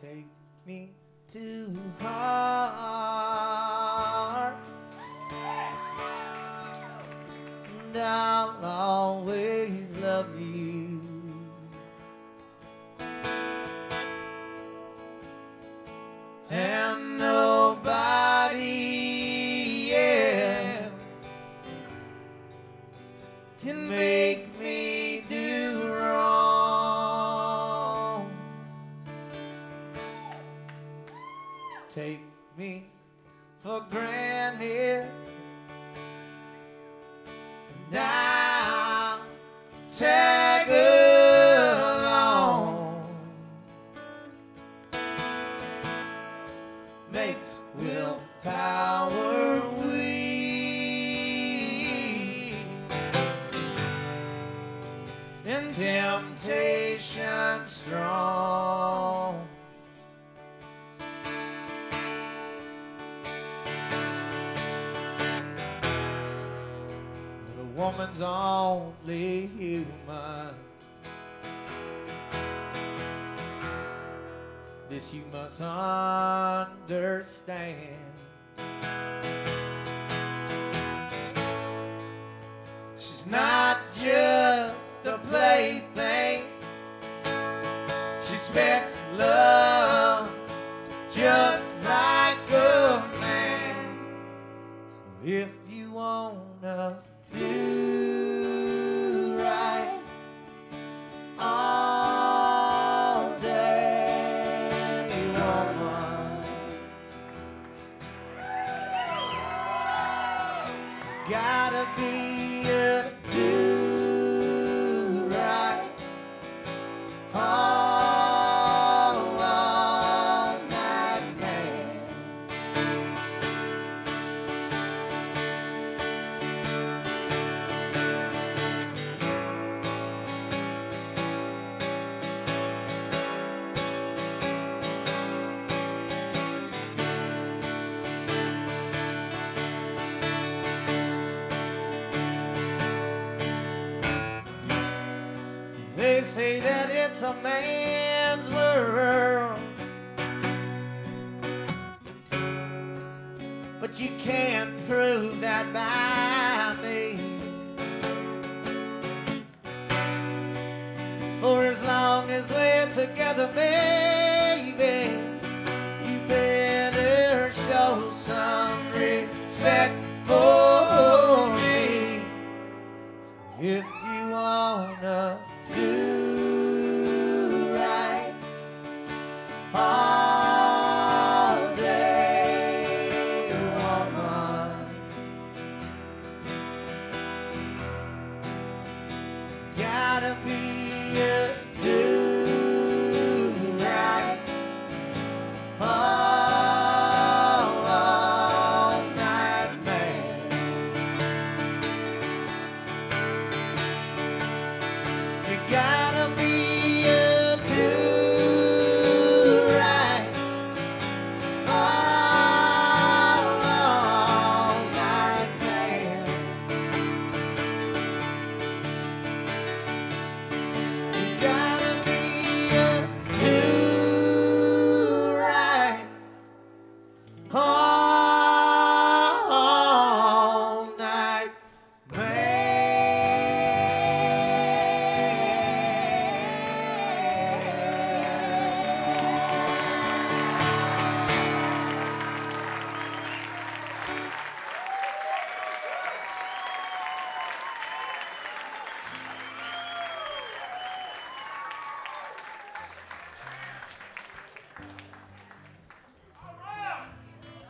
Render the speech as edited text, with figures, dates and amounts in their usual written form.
take me to heart, and I'll always love you. And nobody else can make me do wrong. Take me for granted, and I'll tag along. Makes willpower weak and temptation strong. But a woman's only human. This you must understand. She's not just a plaything. She expects love just like a man. So if you wanna do right all day, woman, gotta be a do right all night man. They say that it's a man's world, but you can't prove that by me. For as long as we're together, baby, you better show some respect for me. If you wanna do right all day, woman, gotta be a do right all night man. You gotta be a do right all night man. You gotta be a do right all